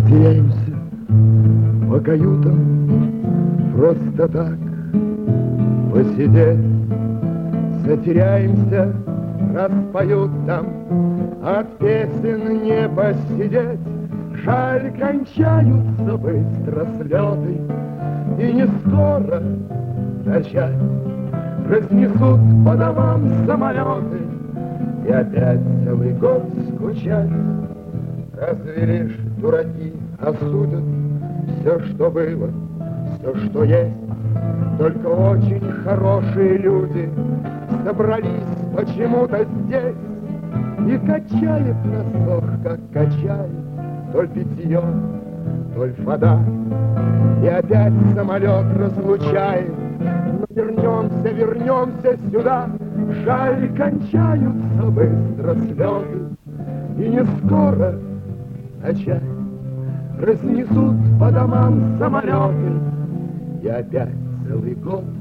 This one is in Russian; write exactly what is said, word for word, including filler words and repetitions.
Теряемся по каютам просто так посидеть. Затеряемся, распоют там, от песен не посидеть. Жаль, кончаются быстро слеты, и не скоро начать. Разнесут по домам самолеты, и опять целый год скучать. Разве лишь дураки осудят все, что было, все, что есть? Только очень хорошие люди собрались почему-то здесь. И качает нас, ох, как качает, то ли питье, то ли вода. И опять самолет разлучает. Но вернемся, вернемся сюда. Жаль, кончаются быстро слезы, и не скоро начать. Разнесут по домам самолеты, и опять целый год